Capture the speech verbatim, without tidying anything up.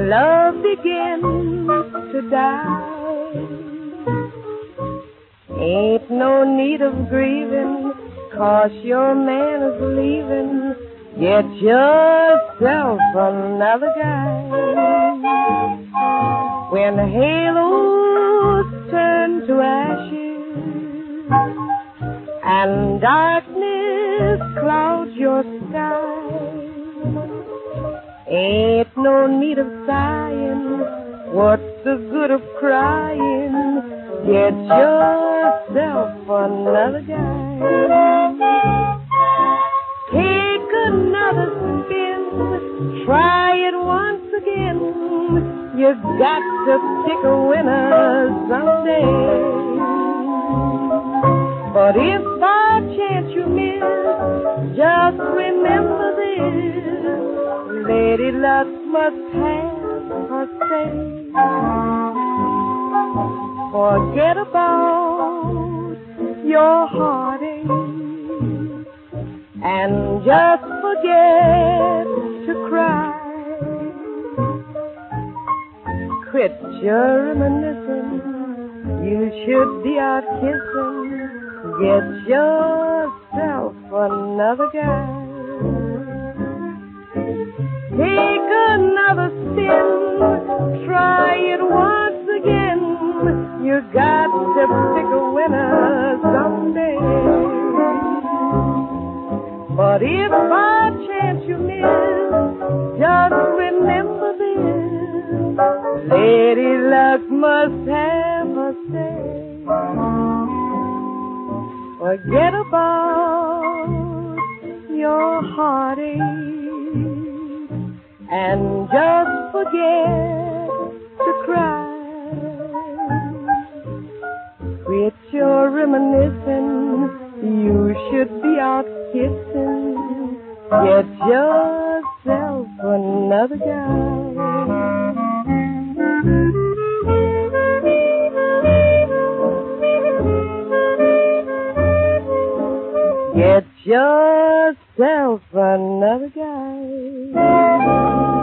love begins to die. Ain't no need of grieving, 'cause your man is leaving. Get yourself another guy. When the halos turn to ashes and darkness clouds your sky, ain't no need of sighing. What's the good of crying? Get yourself another guy. Take another spin. Try it once again. You've got to pick a winner someday. But if by chance you miss, just remember this: Lady Luck must have her say. Forget about your heartache and just forget to cry. Quit your reminiscing. You should be out kissing. Get yourself another guy. Take another spin. Try it once again. You got to pick a winner someday. But if by chance you miss, just remember this: Lady Luck must have a say. Forget about your heartache and just forget to cry. Quit your reminiscing. You should be out kissing. Get yourself another guy. Get yourself another guy.